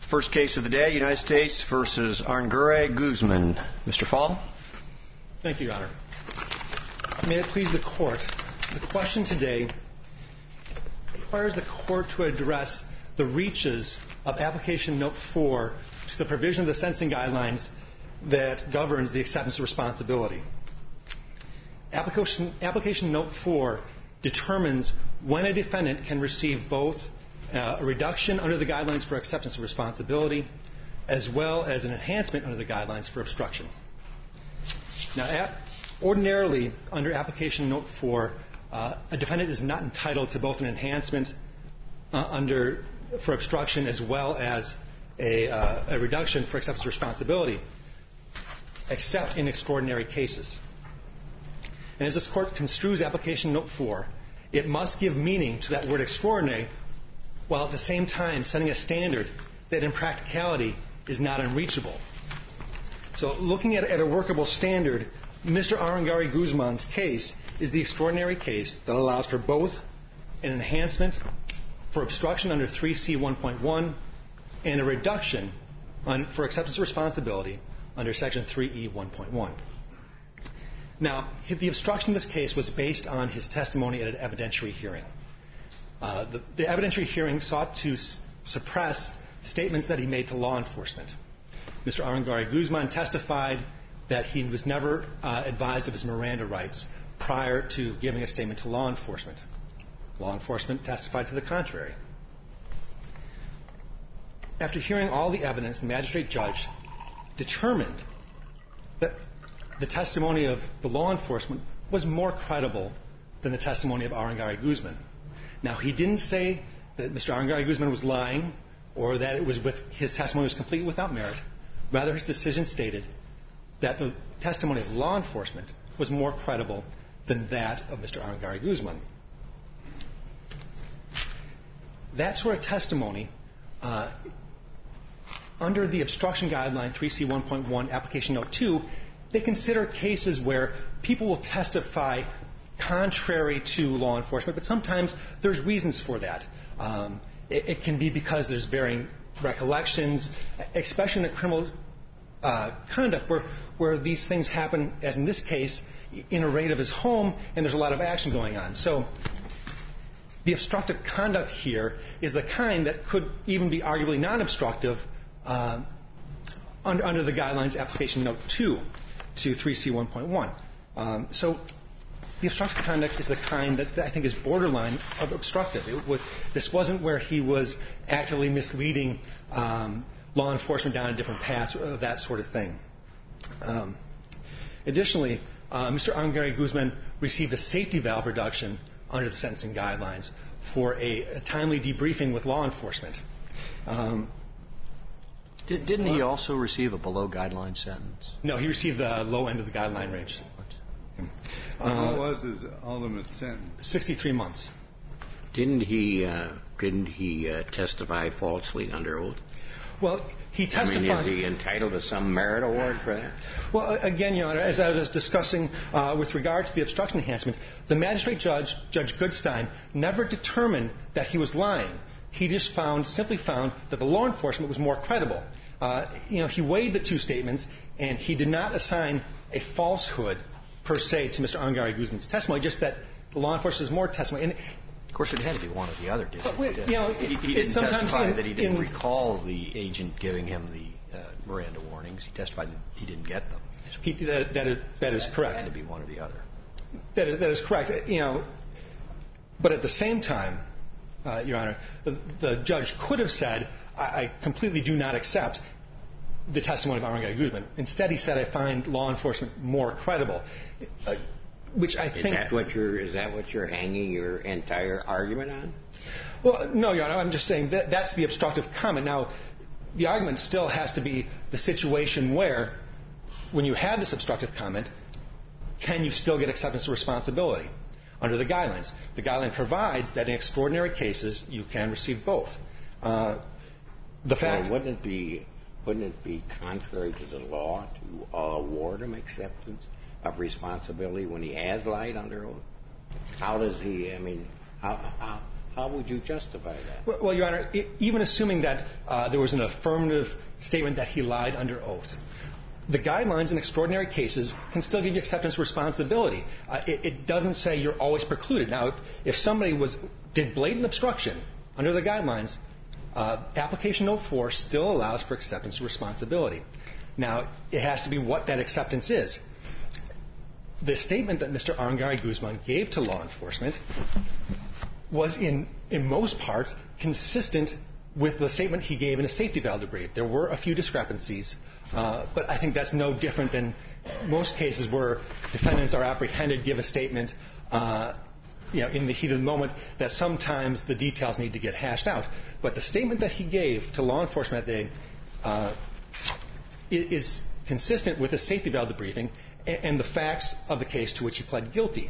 First case of the day, United States versus Arangure Guzman. Mr. Fall. Thank you, Your Honor. May it please the Court, the question today requires the Court to address the reaches of Application Note 4 to the provision of the sentencing guidelines that governs the acceptance of responsibility. Application Note 4 determines when a defendant can receive both a reduction under the guidelines for acceptance of responsibility as well as an enhancement under the guidelines for obstruction. Now, ordinarily, under Application Note 4, a defendant is not entitled to both an enhancement for obstruction as well as a reduction for acceptance of responsibility, except in extraordinary cases. And as this Court construes Application Note 4, it must give meaning to that word extraordinary while at the same time setting a standard that in practicality is not unreachable. So looking at a workable standard, Mr. Arangure Guzman's case is the extraordinary case that allows for both an enhancement for obstruction under 3C1.1 and a reduction for acceptance of responsibility under Section 3E1.1. Now, the obstruction in this case was based on his testimony at an evidentiary hearing. The evidentiary hearing sought to suppress statements that he made to law enforcement. Mr. Arangure Guzman testified that he was never advised of his Miranda rights prior to giving a statement to law enforcement. Law enforcement testified to the contrary. After hearing all the evidence, the magistrate judge determined that the testimony of the law enforcement was more credible than the testimony of Arangure Guzman. Now, he didn't say that Mr. Arangure Guzman was lying or that his testimony was completely without merit. Rather, his decision stated that the testimony of law enforcement was more credible than that of Mr. Arangure Guzman. That sort of testimony, under the obstruction guideline 3C1.1 application note 2, they consider cases where people will testify contrary to law enforcement, but sometimes there's reasons for that. It can be because there's varying recollections, especially in a criminal conduct where these things happen, as in this case, in a raid of his home, and there's a lot of action going on. So the obstructive conduct here is the kind that could even be arguably non-obstructive under the guidelines application note 2 to 3C1.1. So the obstructive conduct is the kind that I think is borderline of obstructive. This wasn't where he was actively misleading law enforcement down a different path, that sort of thing. Additionally, Mr. Arangure Guzman received a safety valve reduction under the sentencing guidelines for a timely debriefing with law enforcement. Didn't he also receive a below-guideline sentence? No, he received the low end of the guideline range. What was his ultimate sentence? 63 months. Didn't he testify falsely under oath? Well, he testified. I mean, is he entitled to some merit award for that? Well, again, Your Honor, as I was discussing with regard to the obstruction enhancement, the magistrate judge, Judge Goodstein, never determined that he was lying. He just simply found that the law enforcement was more credible. He weighed the two statements, and he did not assign a falsehood per se to Mr. Arangure Guzman's testimony, just that the law enforcement is more testimony. And of course, it had to be one or the other, didn't it? He didn't testify that he didn't recall the agent giving him the Miranda warnings. He testified that he didn't get them. That is correct. It had to be one or the other. That is correct. But at the same time, Your Honor, the judge could have said, I completely do not accept the testimony of Arangure Guzman. Instead, he said, I find law enforcement more credible, which I think... Is that what you're hanging your entire argument on? Well, no, Your Honor. I'm just saying that's the obstructive comment. Now, the argument still has to be the situation where, when you have this obstructive comment, can you still get acceptance of responsibility under the guidelines? The guideline provides that in extraordinary cases, you can receive both. Wouldn't it be contrary to the law to award him acceptance of responsibility when he has lied under oath? How does he? I mean, how How would you justify that? Well, Your Honor, even assuming that there was an affirmative statement that he lied under oath, the guidelines in extraordinary cases can still give you acceptance of responsibility. It doesn't say you're always precluded. Now, if somebody did blatant obstruction under the guidelines, application note 4 still allows for acceptance of responsibility. Now, it has to be what that acceptance is. The statement that Mr. Arangari Guzman gave to law enforcement was in most parts consistent with the statement he gave in a safety valve debrief. There were a few discrepancies, but I think that's no different than most cases where defendants are apprehended, give a statement in the heat of the moment, that sometimes the details need to get hashed out. But the statement that he gave to law enforcement that day is consistent with the safety valve debriefing and the facts of the case to which he pled guilty.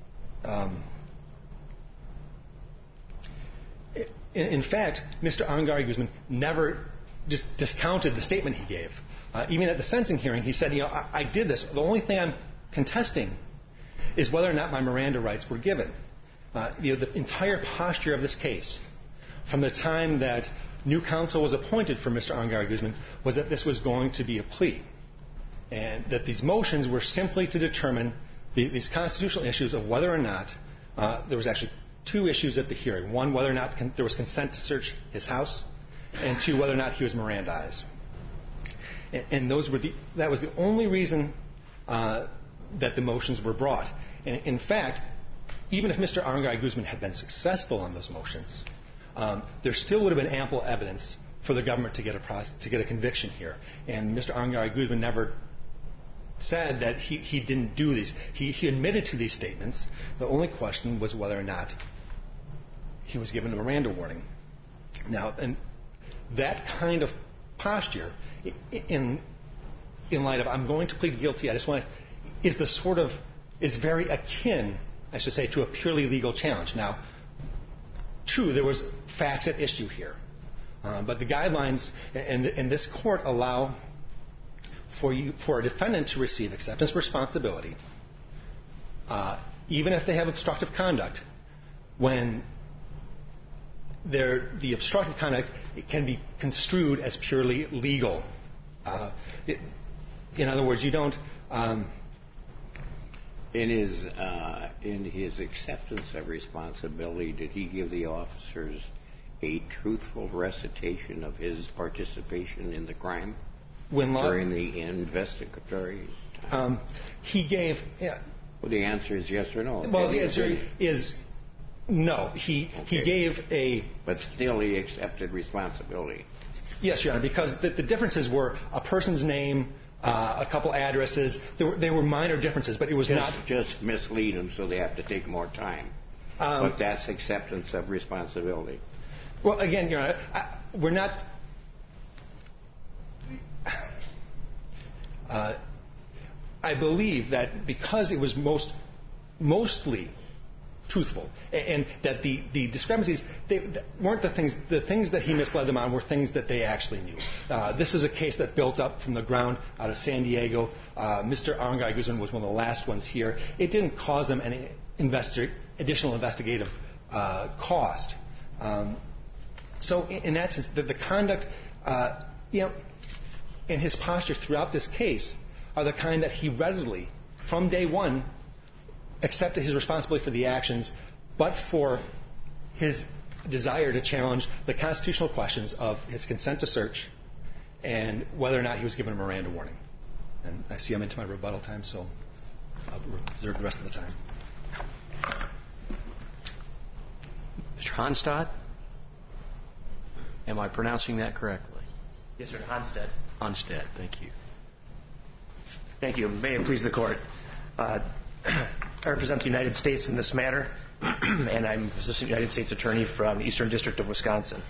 In fact, Mr. Arangari Guzman never just discounted the statement he gave. Even at the sentencing hearing, he said, I did this. The only thing I'm contesting is whether or not my Miranda rights were given. The entire posture of this case, from the time that new counsel was appointed for Mr. Arangari Guzman, was that this was going to be a plea, and that these motions were simply to determine these constitutional issues of whether or not there was actually two issues at the hearing. One, whether or not there was consent to search his house, and two, whether or not he was Mirandized. And that was the only reason that the motions were brought. And in fact, even if Mr. Arangari Guzman had been successful on those motions, there still would have been ample evidence for the government to get a conviction here. And Mr. Arangari Guzman never said that he didn't do these. He admitted to these statements. The only question was whether or not he was given a Miranda warning. Now, and that kind of posture, in light of I'm going to plead guilty, is very akin, I should say, to a purely legal challenge. Now, true, there was facts at issue here, but the guidelines and this court allow for a defendant to receive acceptance of responsibility, even if they have obstructive conduct, when the obstructive conduct can be construed as purely legal. In other words, you don't. In his acceptance of responsibility, did he give the officers a truthful recitation of his participation in the crime during the investigatory time? He gave. Yeah. Well, the answer is yes or no. Well, the answer is no. He gave a. But still, he accepted responsibility. Yes, Your Honor, because the differences were a person's name, a couple addresses. They were minor differences, but it was not just mislead them, so they have to take more time. But that's acceptance of responsibility. Well, again, Your Honor, we're not. I believe that because it was mostly truthful, and that the discrepancies weren't the things that he misled them on were things that they actually knew. This is a case that built up from the ground out of San Diego. Mr. Arangari Guzman was one of the last ones here. It didn't cause them any additional investigative cost. So in that sense, the conduct, and his posture throughout this case are the kind that he readily, from day one, accepted his responsibility for the actions, but for his desire to challenge the constitutional questions of his consent to search and whether or not he was given a Miranda warning. And I see I'm into my rebuttal time, so I'll reserve the rest of the time. Mr. Honstad? Am I pronouncing that correctly? Yes, sir. Honstead. Honstead, thank you. Thank you. May it please the Court. I represent the United States in this matter, and I'm Assistant United States Attorney from the Eastern District of Wisconsin.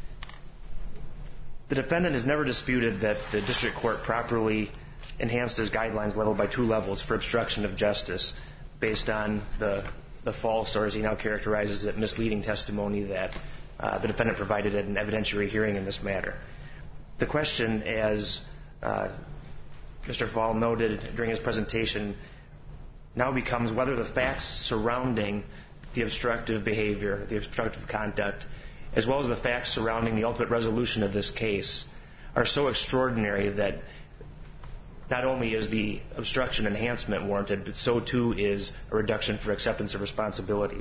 The defendant has never disputed that the District Court properly enhanced his guidelines level by 2 levels for obstruction of justice based on the false, or as he now characterizes it, misleading testimony that the defendant provided at an evidentiary hearing in this matter. The question, as Mr. Fall noted during his presentation, now becomes whether the facts surrounding the obstructive behavior, the obstructive conduct, as well as the facts surrounding the ultimate resolution of this case are so extraordinary that not only is the obstruction enhancement warranted, but so too is a reduction for acceptance of responsibility.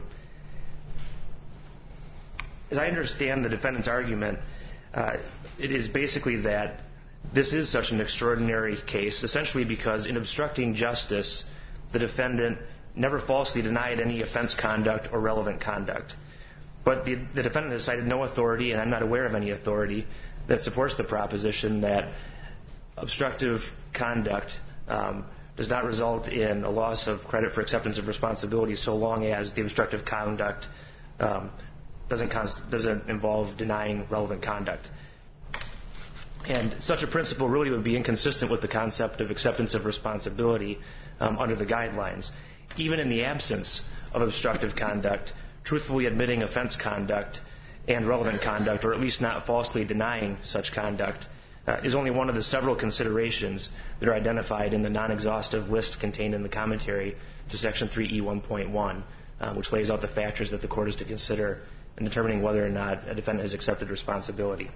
As I understand the defendant's argument, it is basically that this is such an extraordinary case, essentially because in obstructing justice, the defendant never falsely denied any offense conduct or relevant conduct. But the defendant has cited no authority, and I'm not aware of any authority, that supports the proposition that obstructive conduct does not result in a loss of credit for acceptance of responsibility so long as the obstructive conduct doesn't involve denying relevant conduct. And such a principle really would be inconsistent with the concept of acceptance of responsibility under the guidelines. Even in the absence of obstructive conduct, truthfully admitting offense conduct and relevant conduct, or at least not falsely denying such conduct, is only one of the several considerations that are identified in the non-exhaustive list contained in the commentary to Section 3E1.1, which lays out the factors that the court is to consider in determining whether or not a defendant has accepted responsibility.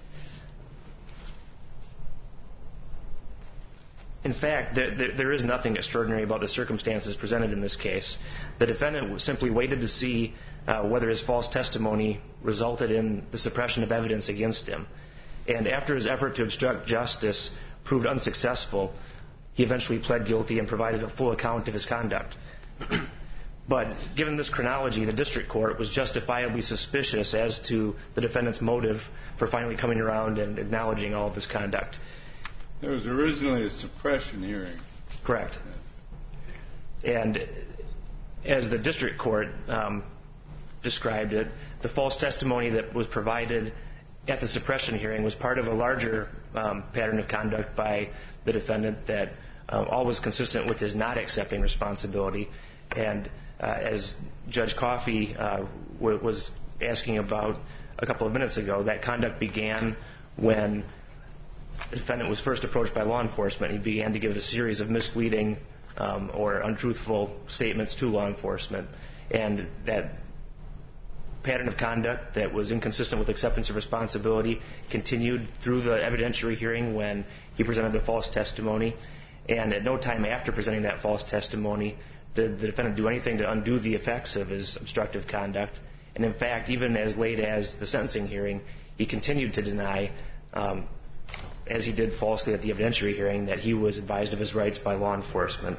In fact, there is nothing extraordinary about the circumstances presented in this case. The defendant simply waited to see whether his false testimony resulted in the suppression of evidence against him. And after his effort to obstruct justice proved unsuccessful, he eventually pled guilty and provided a full account of his conduct. But given this chronology, the district court was justifiably suspicious as to the defendant's motive for finally coming around and acknowledging all of this conduct. There was originally a suppression hearing. Correct. And as the district court described it, the false testimony that was provided at the suppression hearing was part of a larger pattern of conduct by the defendant that all was consistent with his not accepting responsibility. And as Judge Coffey was asking about a couple of minutes ago, that conduct began when the defendant was first approached by law enforcement. He began to give a series of misleading or untruthful statements to law enforcement. And that pattern of conduct that was inconsistent with acceptance of responsibility continued through the evidentiary hearing when he presented the false testimony. And at no time after presenting that false testimony did the defendant do anything to undo the effects of his obstructive conduct. And in fact, even as late as the sentencing hearing, he continued to deny, as he did falsely at the evidentiary hearing, that he was advised of his rights by law enforcement.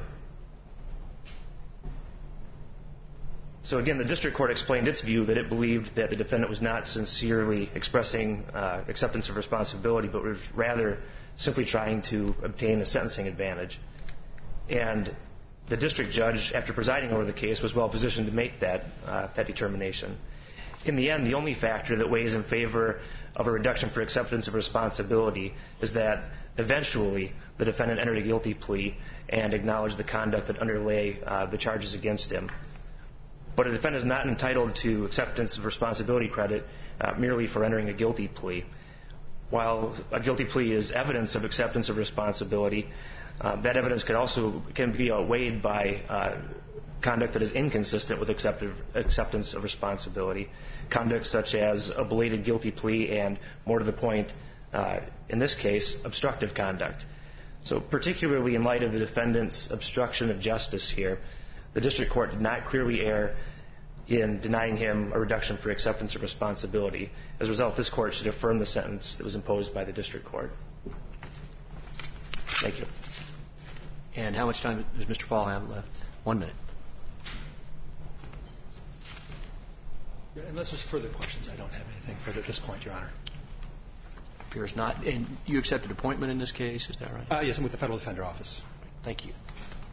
So again, the district court explained its view that it believed that the defendant was not sincerely expressing acceptance of responsibility, but was rather simply trying to obtain a sentencing advantage. And the district judge, after presiding over the case, was well positioned to make that determination. In the end, the only factor that weighs in favor of a reduction for acceptance of responsibility is that eventually the defendant entered a guilty plea and acknowledged the conduct that underlay the charges against him. But a defendant is not entitled to acceptance of responsibility credit merely for entering a guilty plea. While a guilty plea is evidence of acceptance of responsibility, that evidence can be outweighed by conduct that is inconsistent with acceptance of responsibility, conduct such as a belated guilty plea and, more to the point, in this case, obstructive conduct. So particularly in light of the defendant's obstruction of justice here, the district court did not clearly err in denying him a reduction for acceptance of responsibility. As a result, this court should affirm the sentence that was imposed by the district court. Thank you. And how much time does Mr. Fall have left? 1 minute. Unless there's further questions, I don't have anything further at this point, Your Honor. Appears not. And you accepted appointment in this case, is that right? Yes, I'm with the Federal Defender Office. Thank you.